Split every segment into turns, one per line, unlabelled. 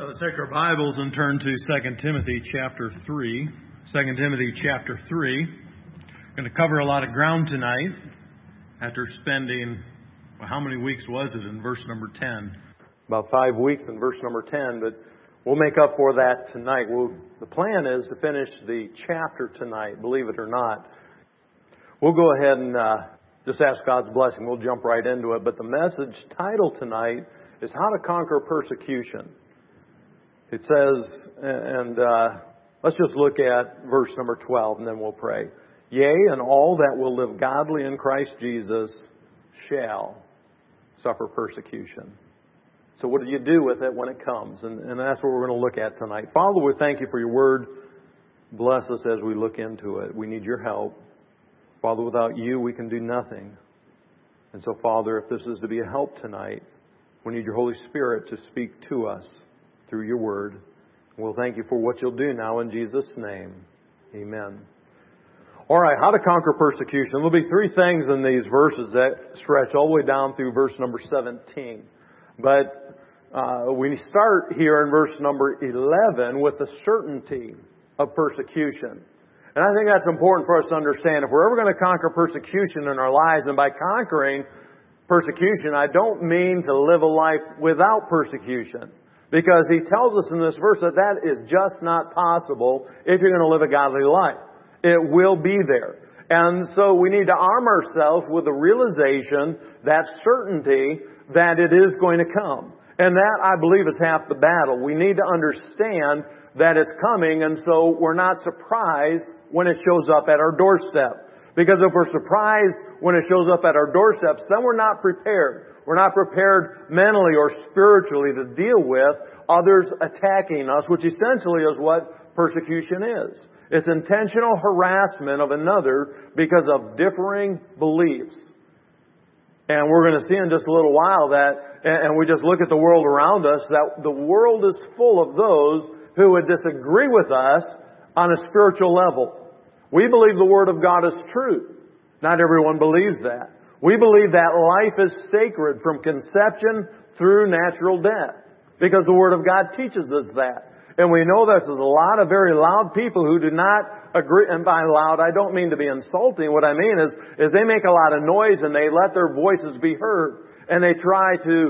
Let's take our Bibles and turn to 2 Timothy chapter 3. 2 Timothy chapter 3. We're going to cover a lot of ground tonight after spending, how many weeks was it in verse number 10?
About 5 weeks in verse number 10, but we'll make up for that tonight. The plan is to finish the chapter tonight, believe it or not. We'll go ahead and just ask God's blessing. We'll jump right into it. But the message title tonight is How to Conquer Persecution. It says, and let's just look at verse number 12 and then we'll pray. Yea, and all that will live godly in Christ Jesus shall suffer persecution. So what do you do with it when it comes? And that's what we're going to look at tonight. Father, we thank you for your word. Bless us as we look into it. We need your help. Father, without you, we can do nothing. And so, Father, if this is to be a help tonight, we need your Holy Spirit to speak to us through your word. We'll thank you for what you'll do now in Jesus' name. Amen. All right, how to conquer persecution. There'll be three things in these verses that stretch all the way down through verse number 17. But we start here in verse number 11 with the certainty of persecution. And I think that's important for us to understand. If we're ever going to conquer persecution in our lives, and by conquering persecution, I don't mean to live a life without persecution. Because he tells us in this verse that that is just not possible if you're going to live a godly life. It will be there. And so we need to arm ourselves with the realization, that certainty, that it is going to come. And that, I believe, is half the battle. We need to understand that it's coming, and so we're not surprised when it shows up at our doorstep. Because if we're surprised when it shows up at our doorsteps, then we're not prepared. We're not prepared mentally or spiritually to deal with others attacking us, which essentially is what persecution is. It's intentional harassment of another because of differing beliefs. And we're going to see in just a little while that, and we just look at the world around us, that the world is full of those who would disagree with us on a spiritual level. We believe the Word of God is true. Not everyone believes that. We believe that life is sacred from conception through natural death. Because the Word of God teaches us that. And we know there's a lot of very loud people who do not agree. And by loud, I don't mean to be insulting. What I mean is they make a lot of noise and they let their voices be heard. And they try to...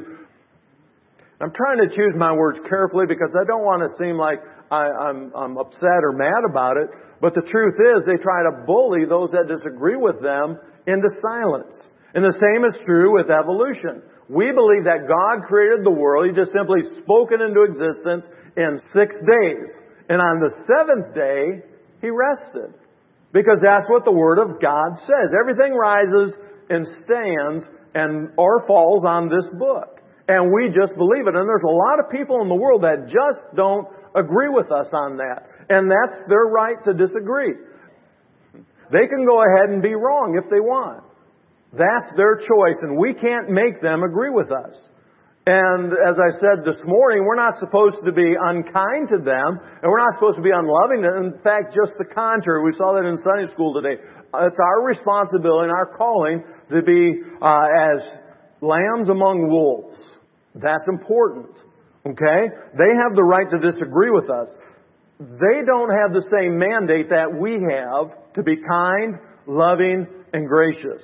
I'm trying to choose my words carefully because I don't want to seem like I'm upset or mad about it. But the truth is they try to bully those that disagree with them into silence. And the same is true with evolution. We believe that God created the world. He just simply spoke it into existence in 6 days. And on the seventh day, He rested. Because that's what the Word of God says. Everything rises and stands or falls on this book. And we just believe it. And there's a lot of people in the world that just don't agree with us on that. And that's their right to disagree. They can go ahead and be wrong if they want. That's their choice, and we can't make them agree with us. And as I said this morning, we're not supposed to be unkind to them, and we're not supposed to be unloving to them. In fact, just the contrary. We saw that in Sunday school today. It's our responsibility and our calling to be as lambs among wolves. That's important. Okay? They have the right to disagree with us. They don't have the same mandate that we have to be kind, loving, and gracious.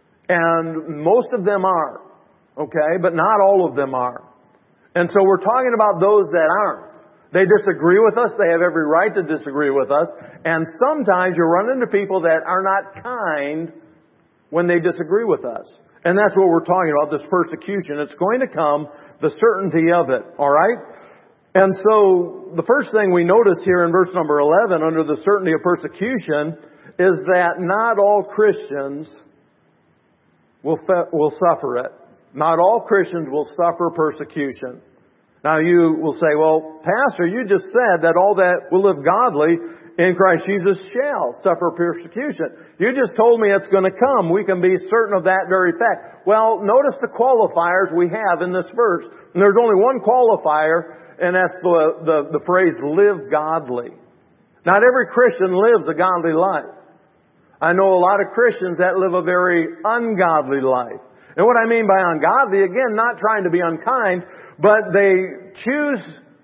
And most of them are. Okay? But not all of them are. And so we're talking about those that aren't. They disagree with us. They have every right to disagree with us. And sometimes you run into people that are not kind when they disagree with us. And that's what we're talking about, this persecution. It's going to come, the certainty of it. All right? And so the first thing we notice here in verse number 11 under the certainty of persecution is that not all Christians will suffer it. Not all Christians will suffer persecution. Now you will say, well, Pastor, you just said that all that will live godly in Christ Jesus shall suffer persecution. You just told me it's going to come. We can be certain of that very fact. Well, notice the qualifiers we have in this verse. And there's only one qualifier, and that's the phrase, live godly. Not every Christian lives a godly life. I know a lot of Christians that live a very ungodly life. And what I mean by ungodly, again, not trying to be unkind, but they choose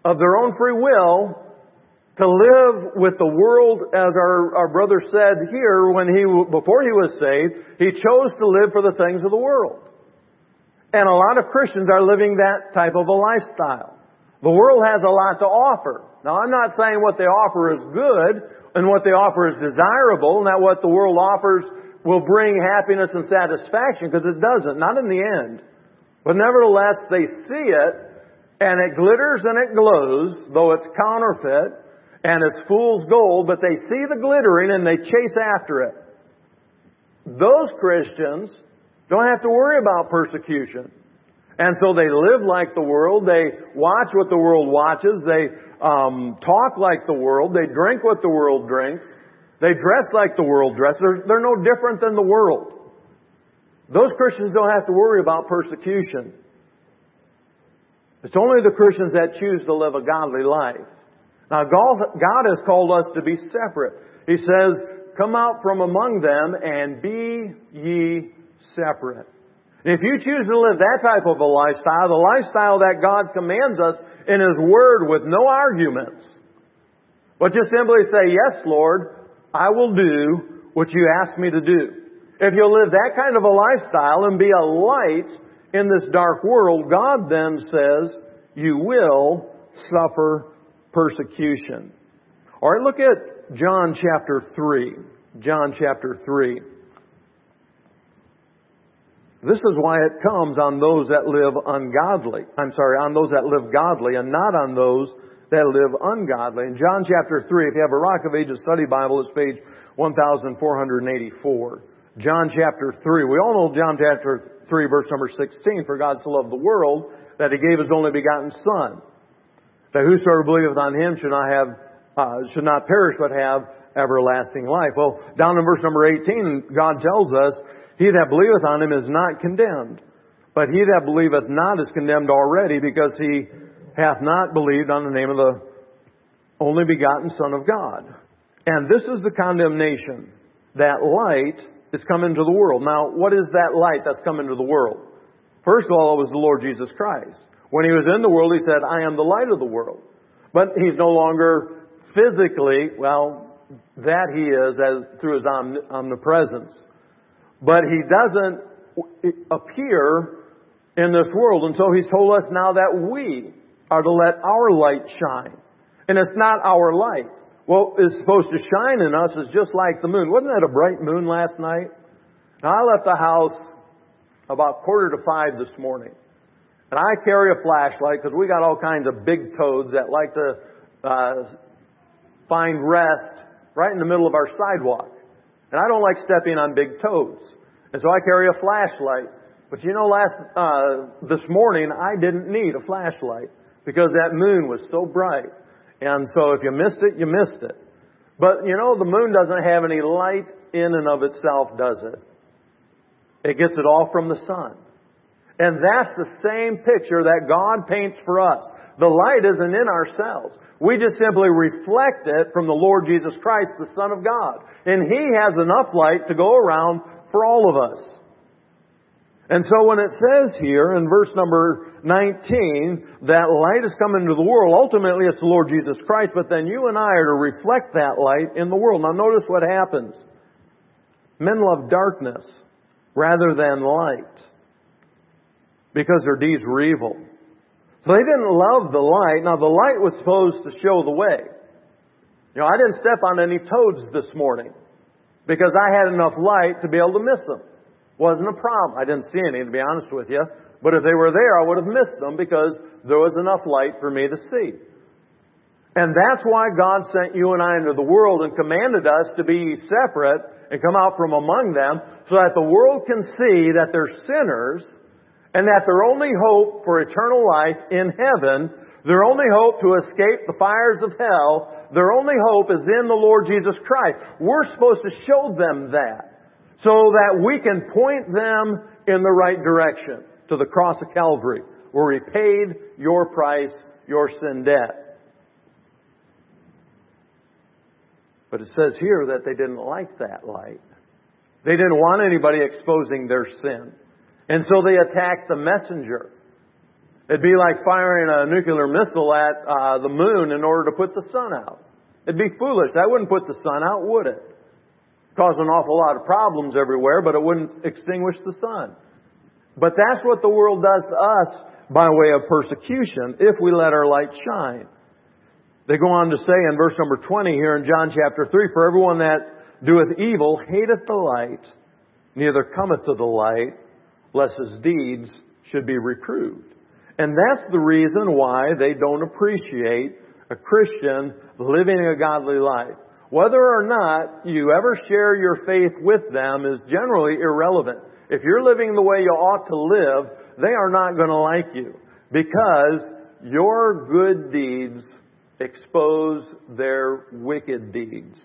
of their own free will, to live with the world, as our brother said here, before he was saved, he chose to live for the things of the world. And a lot of Christians are living that type of a lifestyle. The world has a lot to offer. Now, I'm not saying what they offer is good and what they offer is desirable, and that what the world offers will bring happiness and satisfaction, because it doesn't, not in the end. But nevertheless, they see it, and it glitters and it glows, though it's counterfeit, and it's fool's gold, but they see the glittering and they chase after it. Those Christians don't have to worry about persecution. And so they live like the world, they watch what the world watches, they talk like the world, they drink what the world drinks, they dress like the world dresses. They're no different than the world. Those Christians don't have to worry about persecution. It's only the Christians that choose to live a godly life. Now, God has called us to be separate. He says, come out from among them and be ye separate. And if you choose to live that type of a lifestyle, the lifestyle that God commands us in His Word with no arguments, but just simply say, yes, Lord, I will do what you ask me to do. If you'll live that kind of a lifestyle and be a light in this dark world, God then says, you will suffer persecution. All right, look at John chapter 3. John chapter 3. This is why it comes on those that live ungodly. On those that live godly and not on those that live ungodly. In John chapter 3, if you have a Rock of Ages study Bible, it's page 1484. John chapter 3. We all know John chapter 3, verse number 16. For God so loved the world that He gave His only begotten Son, that whosoever believeth on Him should not perish but have everlasting life. Well, down in verse number 18, God tells us, he that believeth on Him is not condemned, but he that believeth not is condemned already, because he hath not believed on the name of the only begotten Son of God. And this is the condemnation, that light is come into the world. Now, what is that light that's come into the world? First of all, it was the Lord Jesus Christ. When He was in the world, He said, I am the light of the world. But He's no longer physically, that He is through His omnipresence. But He doesn't appear in this world. And so He's told us now that we are to let our light shine. And it's not our light. What is supposed to shine in us is just like the moon. Wasn't that a bright moon last night? Now, I left the house about 4:45 this morning. And I carry a flashlight because we got all kinds of big toads that like to find rest right in the middle of our sidewalk. And I don't like stepping on big toads. And so I carry a flashlight. But this morning I didn't need a flashlight because that moon was so bright. And so if you missed it, you missed it. But the moon doesn't have any light in and of itself, does it? It gets it all from the sun. And that's the same picture that God paints for us. The light isn't in ourselves. We just simply reflect it from the Lord Jesus Christ, the Son of God. And He has enough light to go around for all of us. And so when it says here in verse number 19 that light has come into the world, ultimately it's the Lord Jesus Christ, but then you and I are to reflect that light in the world. Now notice what happens. Men love darkness rather than light, because their deeds were evil. So they didn't love the light. Now the light was supposed to show the way. I didn't step on any toads this morning because I had enough light to be able to miss them. Wasn't a problem. I didn't see any, to be honest with you. But if they were there, I would have missed them because there was enough light for me to see. And that's why God sent you and I into the world and commanded us to be separate and come out from among them, so that the world can see that they're sinners and that their only hope for eternal life in heaven, their only hope to escape the fires of hell, their only hope is in the Lord Jesus Christ. We're supposed to show them that, so that we can point them in the right direction to the cross of Calvary, where He paid your price, your sin debt. But it says here that they didn't like that light. They didn't want anybody exposing their sin. And so they attacked the messenger. It'd be like firing a nuclear missile at the moon in order to put the sun out. It'd be foolish. That wouldn't put the sun out, would it? Cause an awful lot of problems everywhere, but it wouldn't extinguish the sun. But that's what the world does to us by way of persecution if we let our light shine. They go on to say in verse number 20 here in John chapter 3, "For everyone that doeth evil hateth the light, neither cometh to the light, lest his deeds should be reproved." And that's the reason why they don't appreciate a Christian living a godly life. Whether or not you ever share your faith with them is generally irrelevant. If you're living the way you ought to live, they are not going to like you because your good deeds expose their wicked deeds.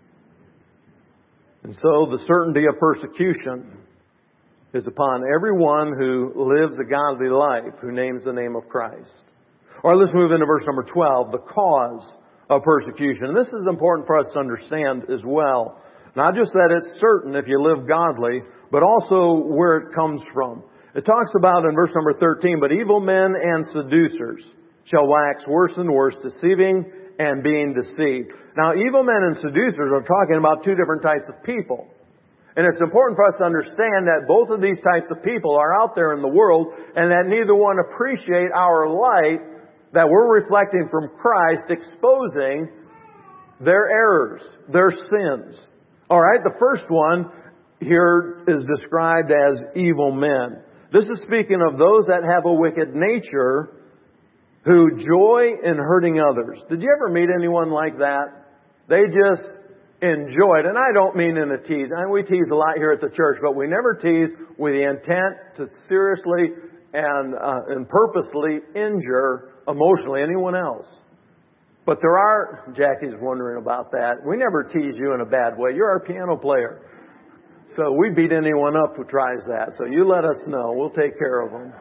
And so the certainty of persecution is upon everyone who lives a godly life, who names the name of Christ. All right, let's move into verse number 12, the cause of persecution. And this is important for us to understand as well. Not just that it's certain if you live godly, but also where it comes from. It talks about in verse number 13, "But evil men and seducers shall wax worse and worse, deceiving and being deceived." Now, evil men and seducers are talking about two different types of people. And it's important for us to understand that both of these types of people are out there in the world and that neither one appreciate our light that we're reflecting from Christ, exposing their errors, their sins. All right, the first one here is described as evil men. This is speaking of those that have a wicked nature who joy in hurting others. Did you ever meet anyone like that? They just enjoy it. And I don't mean in a tease. I mean, we tease a lot here at the church, but we never tease with the intent to seriously and purposely injure emotionally anyone else. But there are, Jackie's wondering about that. We never tease you in a bad way. You're our piano player. So we beat anyone up who tries that. So you let us know. We'll take care of them.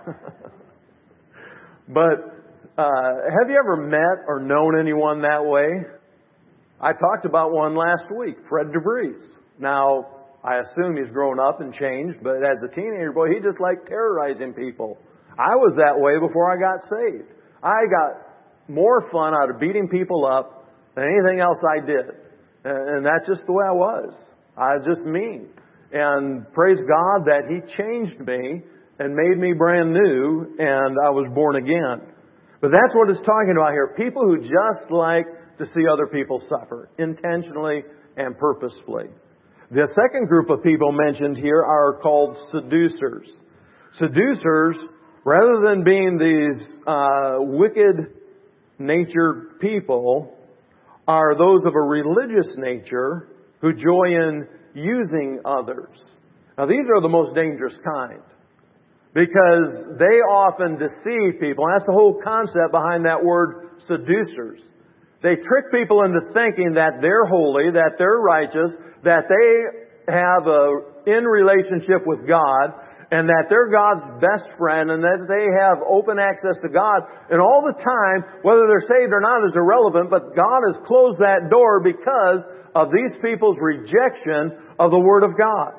But have you ever met or known anyone that way? I talked about one last week, Fred DeVries. Now, I assume he's grown up and changed, but as a teenager boy, he just liked terrorizing people. I was that way before I got saved. I got more fun out of beating people up than anything else I did. And that's just the way I was. I was just mean. And praise God that He changed me and made me brand new and I was born again. But that's what it's talking about here. People who just like to see other people suffer, intentionally and purposefully. The second group of people mentioned here are called seducers. Seducers, rather than being these wicked natured people, are those of a religious nature who joy in using others. Now these are the most dangerous kind because they often deceive people. And that's the whole concept behind that word seducers. They trick people into thinking that they're holy, that they're righteous, that they have in relationship with God, and that they're God's best friend, and that they have open access to God. And all the time, whether they're saved or not is irrelevant, but God has closed that door because of these people's rejection of the Word of God.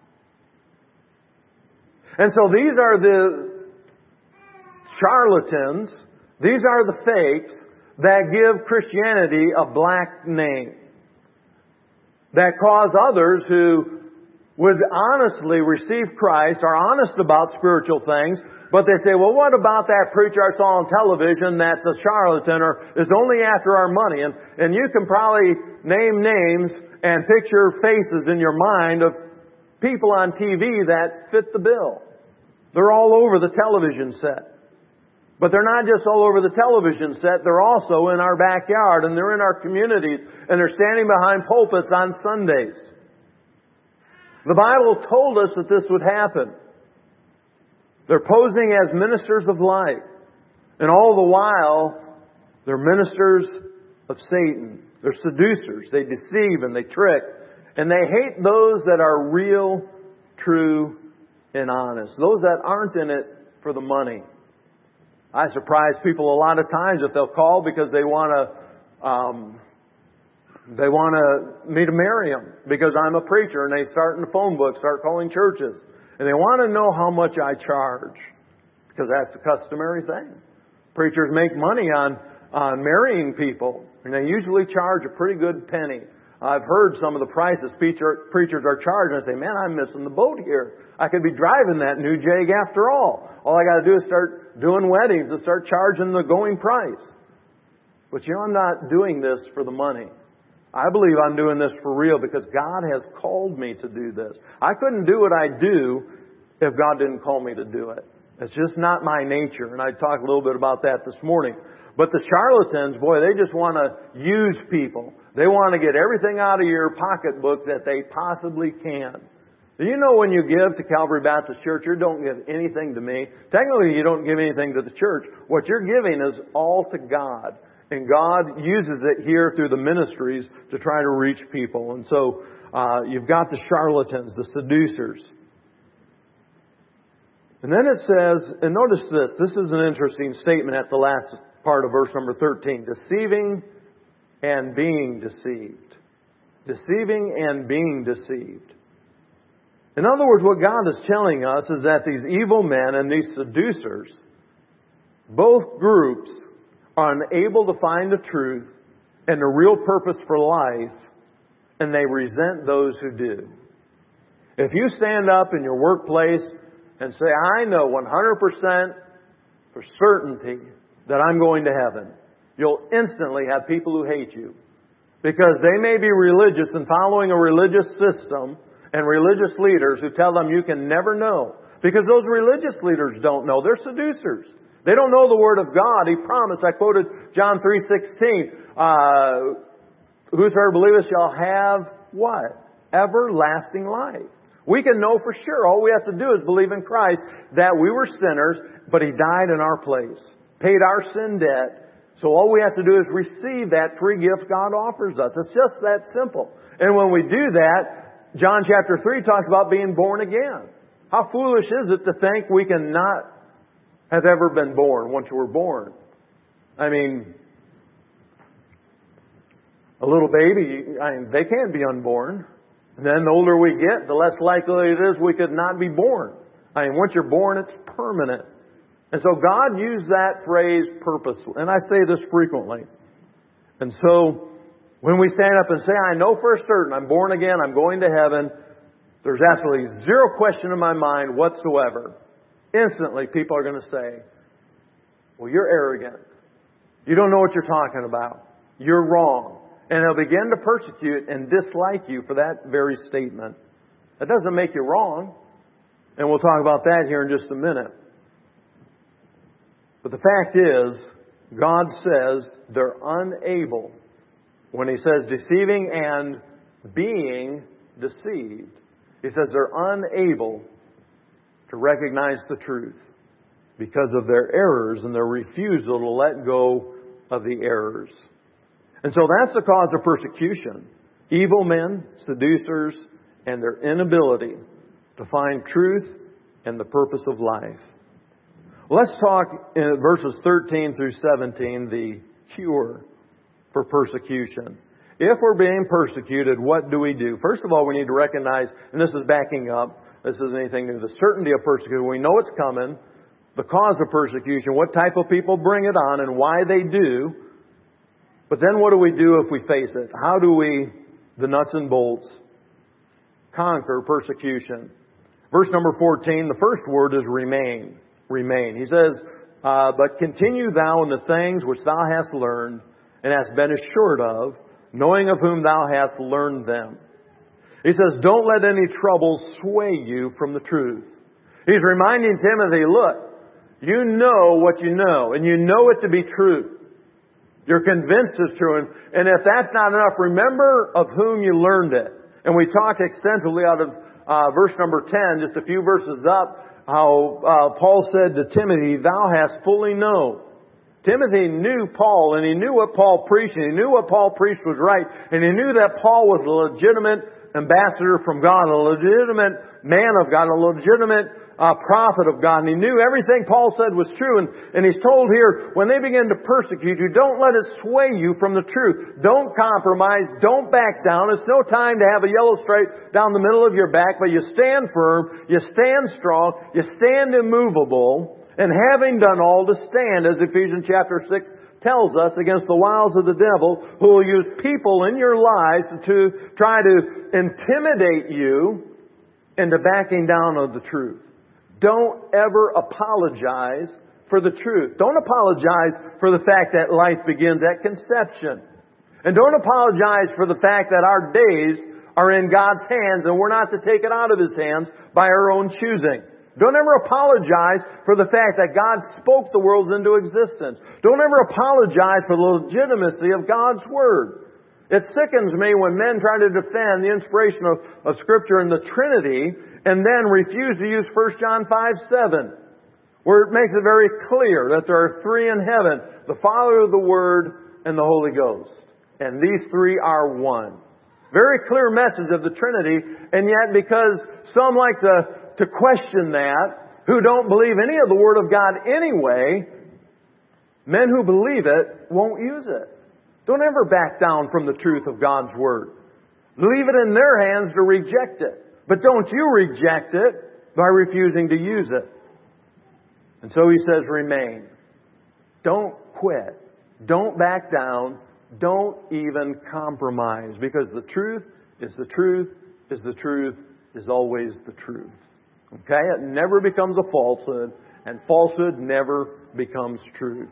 And so these are the charlatans, these are the fakes that give Christianity a black name, that cause others who would honestly receive Christ, are honest about spiritual things, but they say, well, what about that preacher I saw on television that's a charlatan or is only after our money? And you can probably name names and picture faces in your mind of people on TV that fit the bill. They're all over the television set. But they're not just all over the television set, they're also in our backyard and they're in our communities and they're standing behind pulpits on Sundays. The Bible told us that this would happen. They're posing as ministers of light. And all the while, they're ministers of Satan. They're seducers. They deceive and they trick. And they hate those that are real, true, and honest. Those that aren't in it for the money. I surprise people a lot of times if they'll call because they want me to marry them because I'm a preacher, and they start in the phone book, start calling churches, and they want to know how much I charge. because that's the customary thing. Preachers make money on marrying people, and they usually charge a pretty good penny. I've heard some of the prices preachers are charging. I say, man, I'm missing the boat here. I could be driving that new Jag after all. All I got to do is start doing weddings and start charging the going price. But I'm not doing this for the money. I believe I'm doing this for real because God has called me to do this. I couldn't do what I do if God didn't call me to do it. It's just not my nature. And I talked a little bit about that this morning. But the charlatans, boy, they just want to use people. They want to get everything out of your pocketbook that they possibly can. Do you know when you give to Calvary Baptist Church, you don't give anything to me. Technically, you don't give anything to the church. What you're giving is all to God. And God uses it here through the ministries to try to reach people. And so you've got the charlatans, the seducers. And then it says, and notice this is an interesting statement at the last part of verse number 13. Deceiving and being deceived. Deceiving and being deceived. In other words, what God is telling us is that these evil men and these seducers, both groups, are unable to find the truth and the real purpose for life, and they resent those who do. If you stand up in your workplace and say, I know 100% for certainty that I'm going to heaven, you'll instantly have people who hate you. Because they may be religious and following a religious system and religious leaders who tell them you can never know. Because those religious leaders don't know. They're seducers. They don't know the Word of God. He promised, I quoted John 3:16, whosoever believeth shall have what? Everlasting life. We can know for sure. All we have to do is believe in Christ that we were sinners, but He died in our place. Paid our sin debt. So all we have to do is receive that free gift God offers us. It's just that simple. And when we do that, John chapter 3 talks about being born again. How foolish is it to think we can not have ever been born once you were born? I mean, a little baby, they can't be unborn. And then the older we get, the less likely it is we could not be born. Once you're born, it's permanent. And so God used that phrase purposely. And I say this frequently. And so when we stand up and say, I know for certain I'm born again, I'm going to heaven, there's absolutely zero question in my mind whatsoever. Instantly, people are going to say, well, you're arrogant. You don't know what you're talking about. You're wrong. And they'll begin to persecute and dislike you for that very statement. That doesn't make you wrong. And we'll talk about that here in just a minute. But the fact is, God says they're unable, when He says deceiving and being deceived, He says they're unable to recognize the truth because of their errors and their refusal to let go of the errors. And so that's the cause of persecution. Evil men, seducers, and their inability to find truth and the purpose of life. Let's talk in verses 13 through 17, the cure for persecution. If we're being persecuted, what do we do? First of all, we need to recognize, and this is backing up, this isn't anything new, the certainty of persecution. We know it's coming, the cause of persecution, what type of people bring it on and why they do. But then what do we do if we face it? How do we, the nuts and bolts, conquer persecution? Verse number 14, the first word is remain. Remain. He says, but continue thou in the things which thou hast learned and hast been assured of, knowing of whom thou hast learned them. He says, don't let any trouble sway you from the truth. He's reminding Timothy, look, you know what you know, and you know it to be true. You're convinced it's true. And if that's not enough, remember of whom you learned it. And we talked extensively out of verse number 10, just a few verses up, how Paul said to Timothy, thou hast fully known. Timothy knew Paul, and he knew what Paul preached, and he knew what Paul preached was right, and he knew that Paul was a legitimate ambassador from God, a legitimate man of God, a legitimate prophet of God, and he knew everything Paul said was true, and he's told here, when they begin to persecute you, don't let it sway you from the truth. Don't compromise. Don't back down. It's no time to have a yellow stripe down the middle of your back, but you stand firm, you stand strong, you stand immovable, And having done all to stand, as Ephesians chapter 6 tells us, against the wiles of the devil, who will use people in your lives to try to intimidate you into backing down of the truth. Don't ever apologize for the truth. Don't apologize for the fact that life begins at conception. And don't apologize for the fact that our days are in God's hands and we're not to take it out of His hands by our own choosing. Don't ever apologize for the fact that God spoke the worlds into existence. Don't ever apologize for the legitimacy of God's Word. It sickens me when men try to defend the inspiration of Scripture and the Trinity and then refuse to use 1 John 5:7, where it makes it very clear that there are three in heaven, the Father, the Word, and the Holy Ghost. And these three are one. Very clear message of the Trinity, and yet because some like to question that, who don't believe any of the Word of God anyway, men who believe it won't use it. Don't ever back down from the truth of God's Word. Leave it in their hands to reject it. But don't you reject it by refusing to use it. And so He says, remain. Don't quit. Don't back down. Don't even compromise. Because the truth is the truth is the truth is always the truth. Okay? It never becomes a falsehood, and falsehood never becomes truth.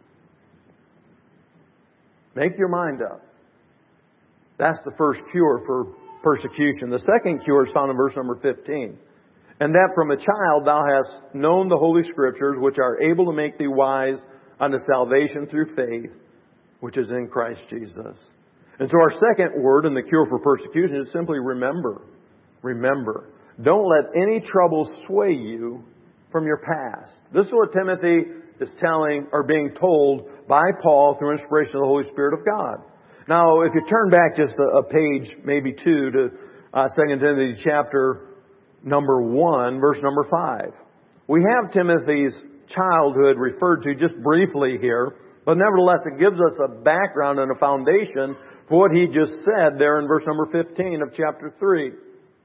Make your mind up. That's the first cure for persecution. The second cure is found in verse number 15. And that from a child thou hast known the Holy Scriptures, which are able to make thee wise unto salvation through faith, which is in Christ Jesus. And so our second word in the cure for persecution is simply remember. Remember. Don't let any trouble sway you from your past. This is what Timothy is telling or being told by Paul through inspiration of the Holy Spirit of God. Now, if you turn back just a page, maybe two, to 2 Timothy chapter number 1, verse number 5. We have Timothy's childhood referred to just briefly here, but nevertheless it gives us a background and a foundation for what he just said there in verse number 15 of chapter 3.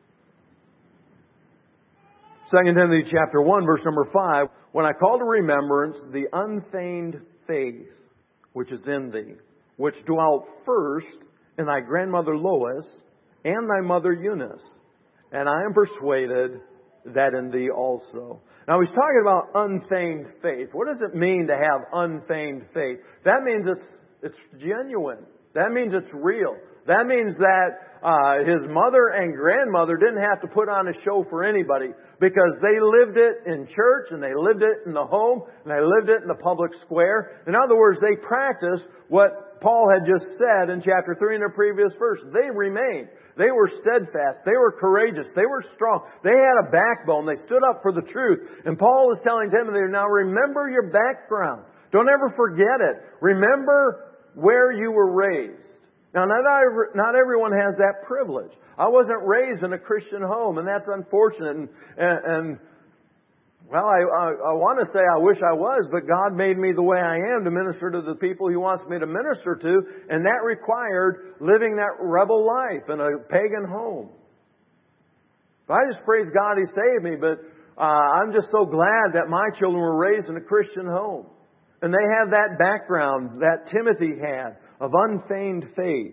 2 Timothy chapter 1, verse number 5, when I call to remembrance the unfeigned faith which is in thee, which dwelt first in thy grandmother Lois and thy mother Eunice, and I am persuaded that in thee also. Now he's talking about unfeigned faith. What does it mean to have unfeigned faith? That means it's genuine. That means it's real. That means that his mother and grandmother didn't have to put on a show for anybody, because they lived it in church and they lived it in the home and they lived it in the public square. In other words, they practiced what Paul had just said in chapter 3 in the previous verse. They remained. They were steadfast. They were courageous. They were strong. They had a backbone. They stood up for the truth. And Paul is telling Timothy, now remember your background. Don't ever forget it. Remember where you were raised. Now, not everyone has that privilege. I wasn't raised in a Christian home, and that's unfortunate. And well, I want to say I wish I was, but God made me the way I am to minister to the people He wants me to minister to, and that required living that rebel life in a pagan home. So I just praise God He saved me, but I'm just so glad that my children were raised in a Christian home. And they have that background that Timothy had of unfeigned faith.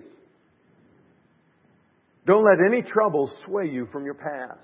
Don't let any trouble sway you from your past.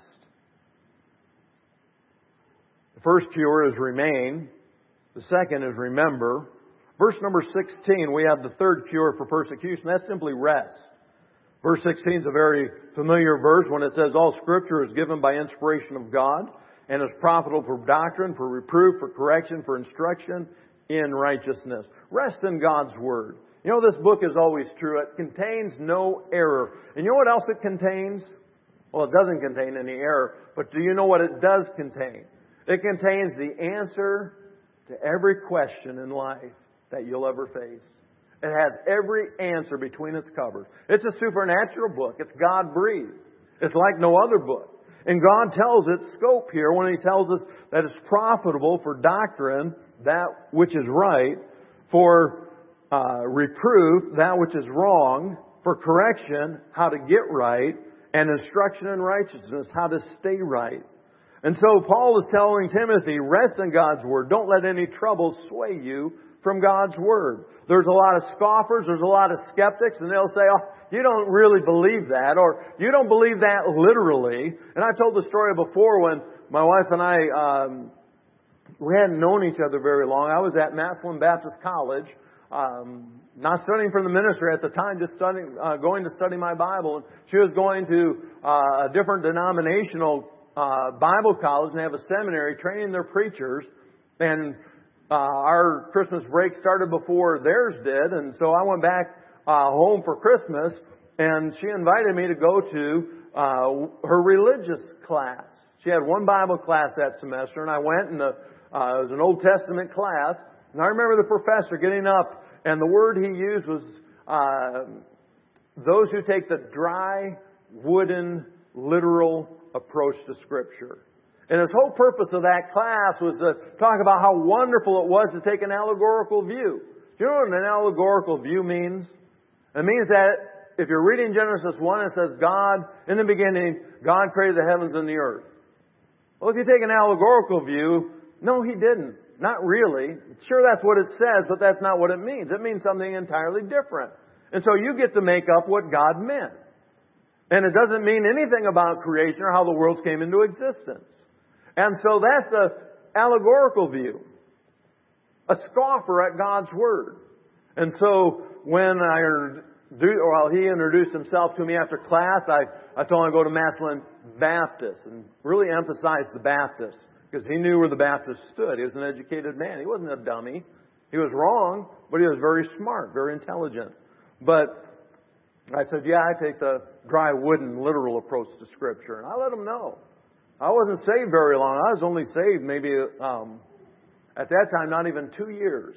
The first cure is remain. The second is remember. Verse number 16, we have the third cure for persecution. That's simply rest. Verse 16 is a very familiar verse when it says, all Scripture is given by inspiration of God and is profitable for doctrine, for reproof, for correction, for instruction in righteousness. Rest in God's Word. You know, this book is always true. It contains no error. And you know what else it contains? Well, it doesn't contain any error. But do you know what it does contain? It contains the answer to every question in life that you'll ever face. It has every answer between its covers. It's a supernatural book. It's God-breathed. It's like no other book. And God tells its scope here when He tells us that it's profitable for doctrine, that which is right, for reproof, that which is wrong, for correction, how to get right, and instruction in righteousness, how to stay right. And so Paul is telling Timothy, rest in God's Word. Don't let any trouble sway you from God's Word. There's a lot of scoffers, there's a lot of skeptics, and they'll say, oh, you don't really believe that, or you don't believe that literally. And I've told the story before when my wife and I, we hadn't known each other very long. I was at Massillon Baptist College, not studying for the ministry at the time, just going to study my Bible. And she was going to a different denominational Bible college and have a seminary training their preachers. And our Christmas break started before theirs did. And so I went back home for Christmas, and she invited me to go to her religious class. She had one Bible class that semester, and I went, and it was an Old Testament class. And I remember the professor getting up, and the word he used was those who take the dry, wooden, literal approach to Scripture. And his whole purpose of that class was to talk about how wonderful it was to take an allegorical view. Do you know what an allegorical view means? It means that if you're reading Genesis 1, it says, God, in the beginning, God created the heavens and the earth. Well, if you take an allegorical view, no, He didn't. Not really. Sure, that's what it says, but that's not what it means. It means something entirely different. And so you get to make up what God meant. And it doesn't mean anything about creation or how the world came into existence. And so that's an allegorical view. A scoffer at God's Word. And so when he introduced himself to me after class, I told him to go to Massillon Baptist and really emphasize the Baptist, because he knew where the Baptist stood. He was an educated man. He wasn't a dummy. He was wrong, but he was very smart, very intelligent. But I said, yeah, I take the dry, wooden, literal approach to Scripture. And I let him know. I wasn't saved very long. I was only saved maybe, at that time, not even 2 years.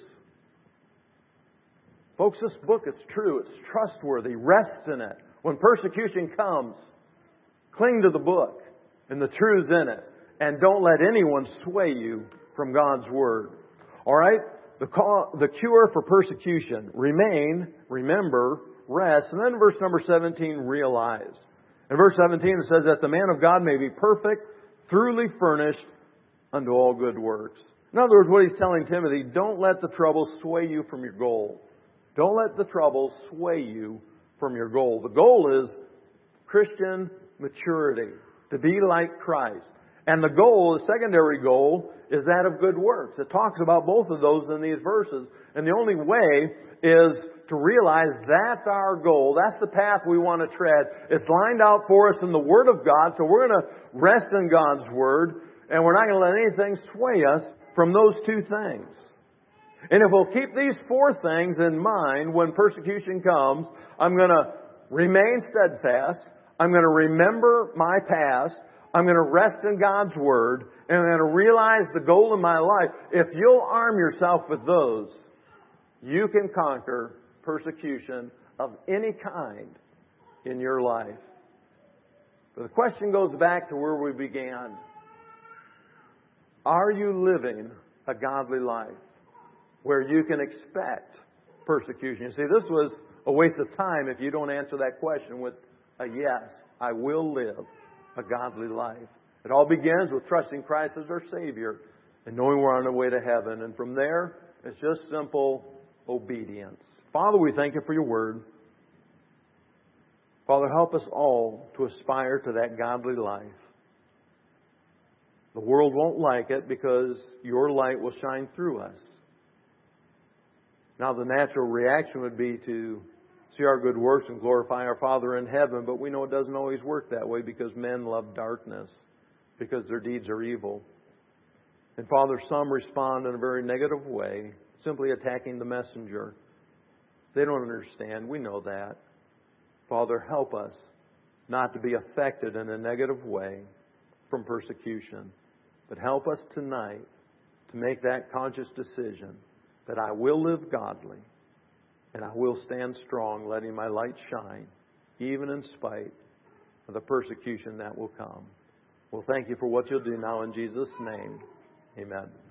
Folks, this book is true. It's trustworthy. Rest in it. When persecution comes, cling to the book and the truths in it. And don't let anyone sway you from God's Word. All right? The cure for persecution. Remain, remember, rest. And then verse number 17, realize. In verse 17 it says that the man of God may be perfect, truly furnished unto all good works. In other words, what he's telling Timothy, don't let the trouble sway you from your goal. Don't let the trouble sway you from your goal. The goal is Christian maturity, to be like Christ. And the goal, the secondary goal, is that of good works. It talks about both of those in these verses. And the only way is to realize that's our goal. That's the path we want to tread. It's lined out for us in the Word of God. So we're going to rest in God's Word. And we're not going to let anything sway us from those two things. And if we'll keep these four things in mind when persecution comes, I'm going to remain steadfast. I'm going to remember my past. I'm going to rest in God's Word. And I'm going to realize the goal of my life. If you'll arm yourself with those, you can conquer persecution of any kind in your life. But the question goes back to where we began. Are you living a godly life where you can expect persecution? You see, this was a waste of time if you don't answer that question with a yes. I will live a godly life. It all begins with trusting Christ as our Savior and knowing we're on our way to heaven. And from there, it's just simple obedience. Father, we thank You for Your Word. Father, help us all to aspire to that godly life. The world won't like it because Your light will shine through us. Now, the natural reaction would be to see our good works and glorify our Father in heaven, but we know it doesn't always work that way because men love darkness, because their deeds are evil. And Father, some respond in a very negative way, simply attacking the messenger. They don't understand. We know that. Father, help us not to be affected in a negative way from persecution, but help us tonight to make that conscious decision that I will live godly and I will stand strong, letting my light shine, even in spite of the persecution that will come. Well, thank You for what You'll do now in Jesus' name. Amen.